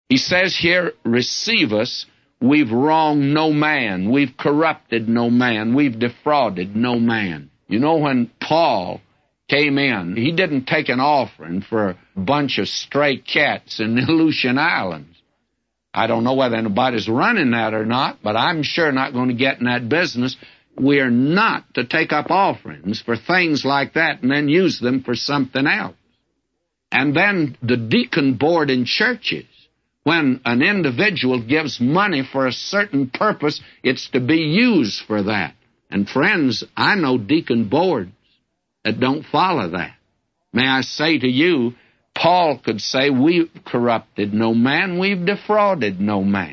He says here, receive us. We've wronged no man. We've corrupted no man. We've defrauded no man. You know, when Paul came in, he didn't take an offering for a bunch of stray cats in the Aleutian Islands. I don't know whether anybody's running that or not, but I'm sure not going to get in that business. We're not to take up offerings for things like that and then use them for something else. And then the deacon board in churches, when an individual gives money for a certain purpose, it's to be used for that. And friends, I know deacon boards that don't follow that. May I say to you, Paul could say, we've corrupted no man, we've defrauded no man.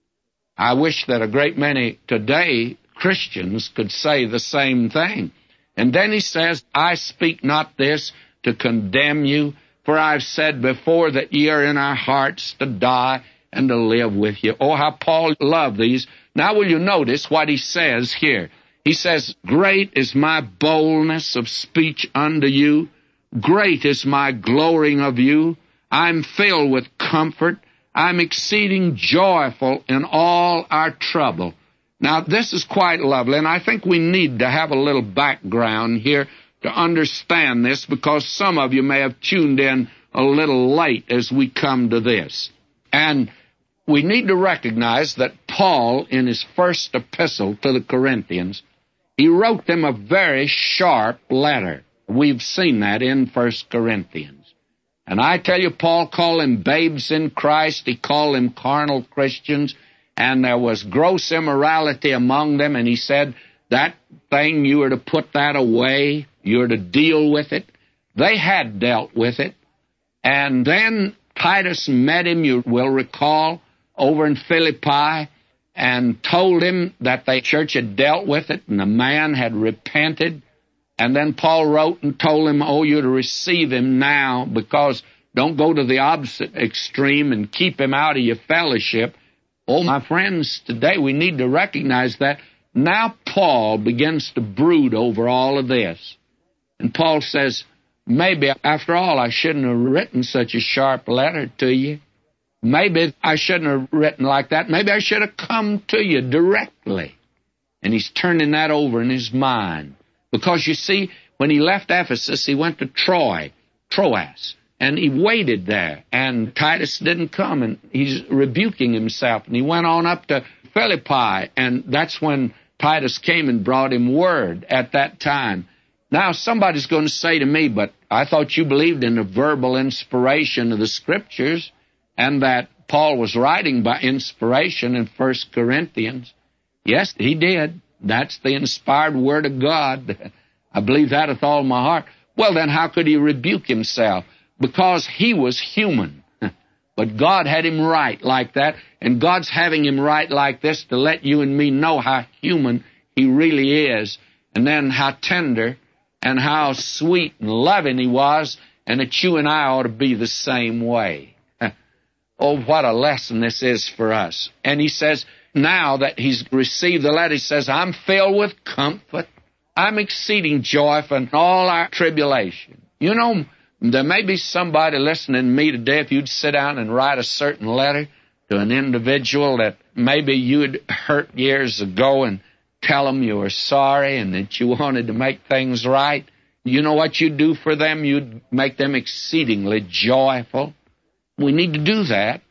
I wish that a great many today, Christians, could say the same thing. And then he says, I speak not this to condemn you, for I've said before that ye are in our hearts to die and to live with you. Oh, how Paul loved these. Now will you notice what he says here? He says, great is my boldness of speech unto you. Great is my glorying of you. I'm filled with comfort. I'm exceeding joyful in all our trouble. Now, this is quite lovely, and I think we need to have a little background here to understand this, because some of you may have tuned in a little late as we come to this. And we need to recognize that Paul, in his first epistle to the Corinthians, he wrote them a very sharp letter. We've seen that in 1 Corinthians. And I tell you, Paul called them babes in Christ. He called them carnal Christians. And there was gross immorality among them. And he said, that thing, you are to put that away. You are to deal with it. They had dealt with it. And then Titus met him, you will recall, over in Philippi, and told him that the church had dealt with it, and the man had repented. And then Paul wrote and told him, oh, you're to receive him now, because don't go to the opposite extreme and keep him out of your fellowship. Oh, my friends, today we need to recognize that. Now Paul begins to brood over all of this. And Paul says, maybe, after all, I shouldn't have written such a sharp letter to you. Maybe I shouldn't have written like that. Maybe I should have come to you directly. And he's turning that over in his mind. Because, you see, when he left Ephesus, he went to Troas, and he waited there. And Titus didn't come, and he's rebuking himself. And he went on up to Philippi, and that's when Titus came and brought him word at that time. Now, somebody's going to say to me, but I thought you believed in the verbal inspiration of the Scriptures, and that Paul was writing by inspiration in 1 Corinthians. Yes, he did. That's the inspired Word of God. I believe that with all my heart. Well, then how could he rebuke himself? Because he was human. But God had him write like that, and God's having him write like this to let you and me know how human he really is, and then how tender and how sweet and loving he was, and that you and I ought to be the same way. Oh, what a lesson this is for us. And he says, now that he's received the letter, he says, I'm filled with comfort. I'm exceeding joyful in all our tribulation. You know, there may be somebody listening to me today, if you'd sit down and write a certain letter to an individual that maybe you'd hurt years ago and tell them you were sorry and that you wanted to make things right. You know what you'd do for them? You'd make them exceedingly joyful. We need to do that.